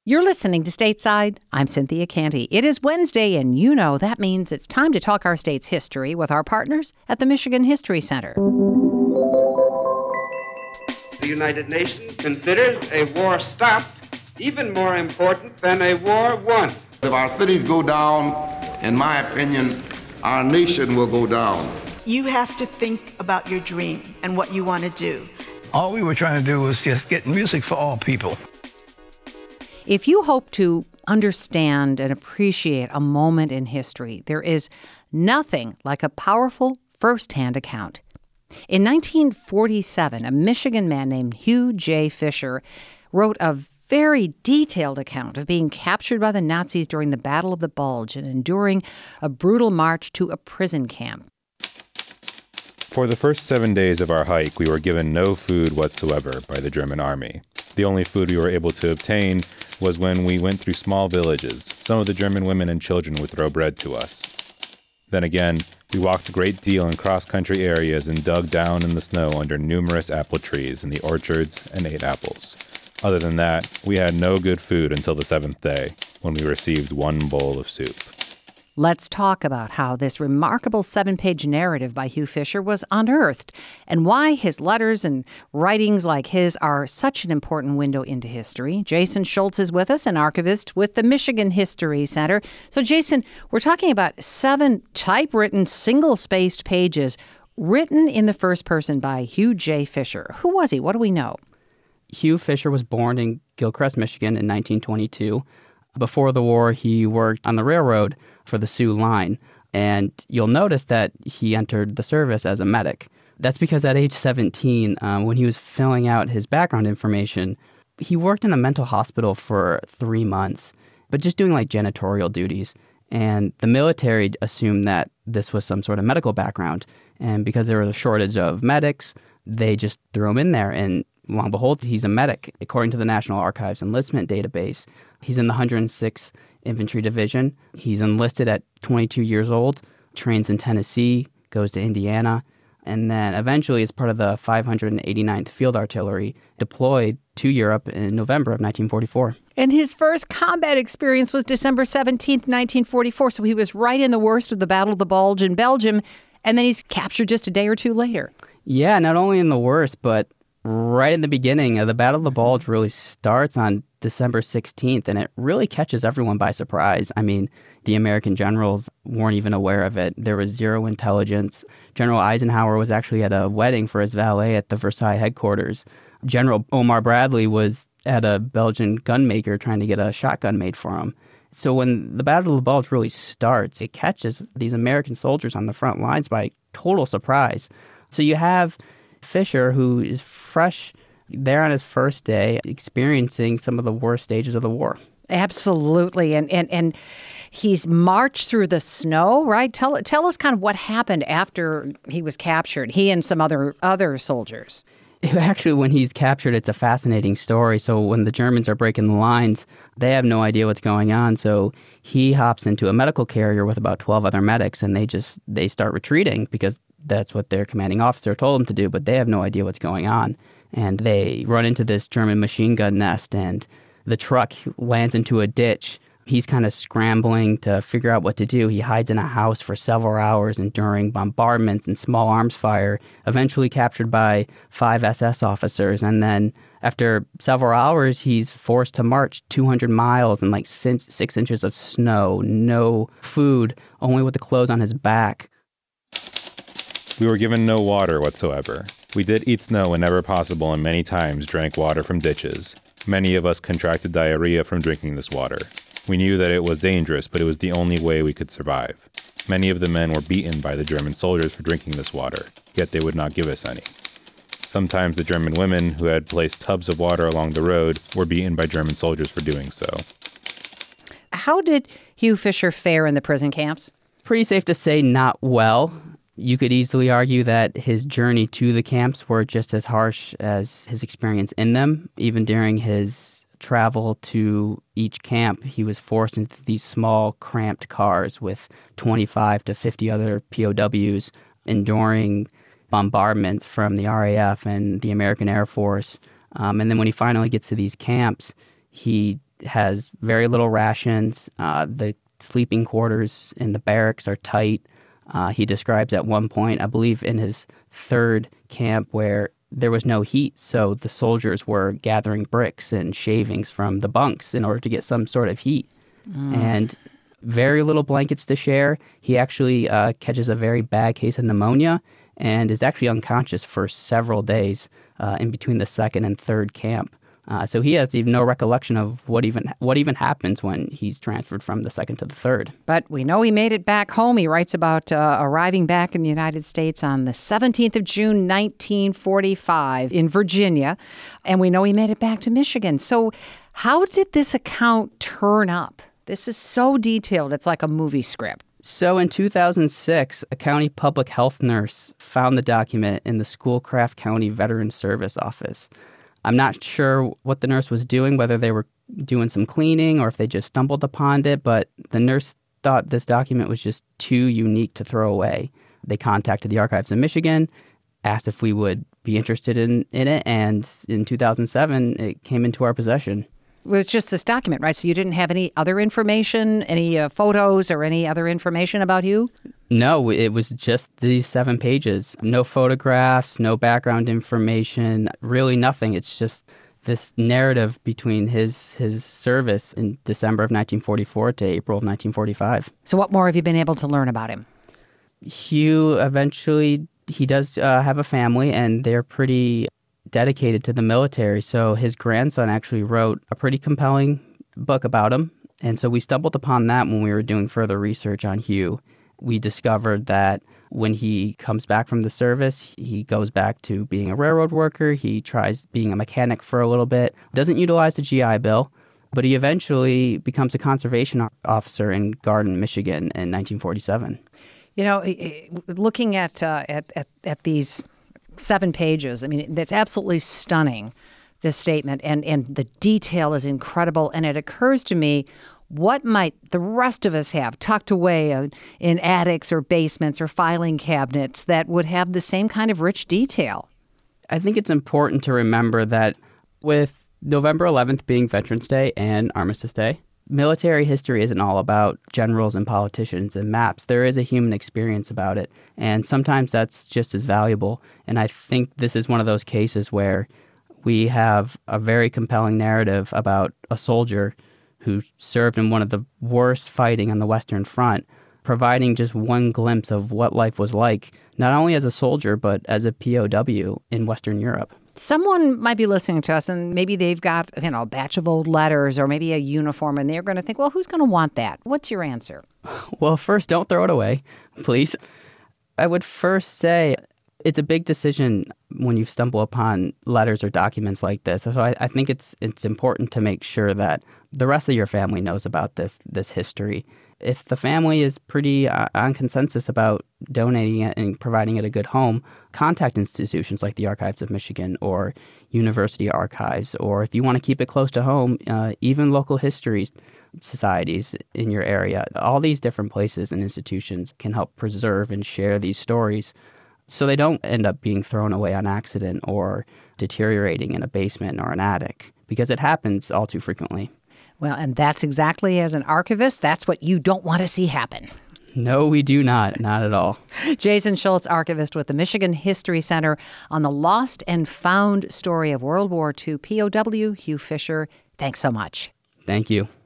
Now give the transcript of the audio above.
You're listening to Stateside. I'm Cynthia Canty. It is Wednesday, and you know that means it's time to talk our state's history with our partners at the Michigan History Center. The United Nations considers a war stopped even more important than a war won. If our cities go down, in my opinion, our nation will go down. You have to think about your dream and what you want to do. All we were trying to do was just get music for all people. If you hope to understand and appreciate a moment in history, there is nothing like a powerful first-hand account. In 1947, a Michigan man named Hugh J. Fisher wrote a very detailed account of being captured by the Nazis during the Battle of the Bulge and enduring a brutal march to a prison camp. For the first 7 days of our hike, we were given no food whatsoever by the German army. The only food we were able to obtain was when we went through small villages. Some of the German women and children would throw bread to us. Then again, we walked a great deal in cross-country areas and dug down in the snow under numerous apple trees in the orchards and ate apples. Other than that, we had no good food until the 7th day, when we received one bowl of soup. Let's talk about how this remarkable 7-page narrative by Hugh Fisher was unearthed and why his letters and writings like his are such an important window into history. Jason Schultz is with us, an archivist with the Michigan History Center. So, Jason, we're talking about 7 typewritten, single-spaced pages written in the first person by Hugh J. Fisher. Who was he? What do we know? Hugh Fisher was born in Gilchrist, Michigan in 1922. Before the war, he worked on the railroad for the Sioux Line, and you'll notice that he entered the service as a medic. That's because at age 17, when he was filling out his background information, he worked in a mental hospital for 3 months, but just doing like janitorial duties. And the military assumed that this was some sort of medical background, and because there was a shortage of medics, they just threw him in there, and lo and behold, he's a medic. According to the National Archives enlistment database, he's in the 106th Infantry Division. He's enlisted at 22 years old, trains in Tennessee, goes to Indiana, and then eventually is part of the 589th Field Artillery, deployed to Europe in November of 1944. And his first combat experience was December 17th, 1944, so he was right in the worst of the Battle of the Bulge in Belgium, and then he's captured just a day or two later. Yeah, not only in the worst, but right in the beginning, the Battle of the Bulge really starts on December 16th, and it really catches everyone by surprise. I mean, the American generals weren't even aware of it. There was zero intelligence. General Eisenhower was actually at a wedding for his valet at the Versailles headquarters. General Omar Bradley was at a Belgian gunmaker trying to get a shotgun made for him. So when the Battle of the Bulge really starts, it catches these American soldiers on the front lines by total surprise. So you have Fisher, who is fresh there on his first day, experiencing some of the worst stages of the war. Absolutely. And he's marched through the snow, right? Tell us kind of what happened after he was captured, he and some other soldiers. Actually, when he's captured, it's a fascinating story. So when the Germans are breaking the lines, they have no idea what's going on. So he hops into a medical carrier with about 12 other medics, and they start retreating because that's what their commanding officer told them to do, but they have no idea what's going on. And they run into this German machine gun nest, and the truck lands into a ditch. He's kind of scrambling to figure out what to do. He hides in a house for several hours enduring bombardments and small arms fire, eventually captured by 5 SS officers. And then after several hours, he's forced to march 200 miles in like 6 inches of snow, no food, only with the clothes on his back. We were given no water whatsoever. We did eat snow whenever possible and many times drank water from ditches. Many of us contracted diarrhea from drinking this water. We knew that it was dangerous, but it was the only way we could survive. Many of the men were beaten by the German soldiers for drinking this water, yet they would not give us any. Sometimes the German women, who had placed tubs of water along the road, were beaten by German soldiers for doing so. How did Hugh Fisher fare in the prison camps? Pretty safe to say not well. You could easily argue that his journey to the camps were just as harsh as his experience in them. Even during his travel to each camp, he was forced into these small, cramped cars with 25 to 50 other POWs, enduring bombardments from the RAF and the American Air Force. And then when he finally gets to these camps, he has very little rations. The sleeping quarters in the barracks are tight. He describes at one point, I believe in his third camp, where there was no heat, so the soldiers were gathering bricks and shavings from the bunks in order to get some sort of heat. And very little blankets to share. He actually catches a very bad case of pneumonia and is actually unconscious for several days in between the second and third camp. So he has even no recollection of what even happens when he's transferred from the second to the third. But we know he made it back home. He writes about arriving back in the United States on the 17th of June, 1945 in Virginia. And we know he made it back to Michigan. So how did this account turn up? This is so detailed. It's like a movie script. So in 2006, a county public health nurse found the document in the Schoolcraft County Veterans Service office. I'm not sure what the nurse was doing, whether they were doing some cleaning or if they just stumbled upon it, but the nurse thought this document was just too unique to throw away. They contacted the Archives of Michigan, asked if we would be interested in it, and in 2007, it came into our possession. It was just this document, right? So you didn't have any other information, any photos or any other information about you? No, it was just these 7 pages. No photographs, no background information, really nothing. It's just this narrative between his service in December of 1944 to April of 1945. So what more have you been able to learn about him? Hugh eventually, he does have a family, and they're pretty dedicated to the military. So his grandson actually wrote a pretty compelling book about him. And so we stumbled upon that when we were doing further research on Hugh. We discovered that when he comes back from the service, he goes back to being a railroad worker. He tries being a mechanic for a little bit, doesn't utilize the GI Bill, but he eventually becomes a conservation officer in Garden, Michigan in 1947. You know, looking at these 7 pages, I mean, it's absolutely stunning, this statement, and the detail is incredible. And it occurs to me, what might the rest of us have tucked away in attics or basements or filing cabinets that would have the same kind of rich detail? I think it's important to remember that with November 11th being Veterans Day and Armistice Day, military history isn't all about generals and politicians and maps. There is a human experience about it, and sometimes that's just as valuable. And I think this is one of those cases where we have a very compelling narrative about a soldier who served in one of the worst fighting on the Western Front, providing just one glimpse of what life was like, not only as a soldier, but as a POW in Western Europe. Someone might be listening to us and maybe they've got, a batch of old letters or maybe a uniform, and they're going to think, well, who's going to want that? What's your answer? Well, first, don't throw it away, please. I would first say it's a big decision when you stumble upon letters or documents like this. So I think it's important to make sure that the rest of your family knows about this history. If the family is pretty on consensus about donating it and providing it a good home, contact institutions like the Archives of Michigan or university archives, or if you want to keep it close to home, even local history societies in your area. All these different places and institutions can help preserve and share these stories so they don't end up being thrown away on accident or deteriorating in a basement or an attic, because it happens all too frequently. Well, and that's exactly, as an archivist, that's what you don't want to see happen. No, we do not. Not at all. Jason Schultz, archivist with the Michigan History Center, on the lost and found story of World War II POW Hugh Fisher. Thanks so much. Thank you.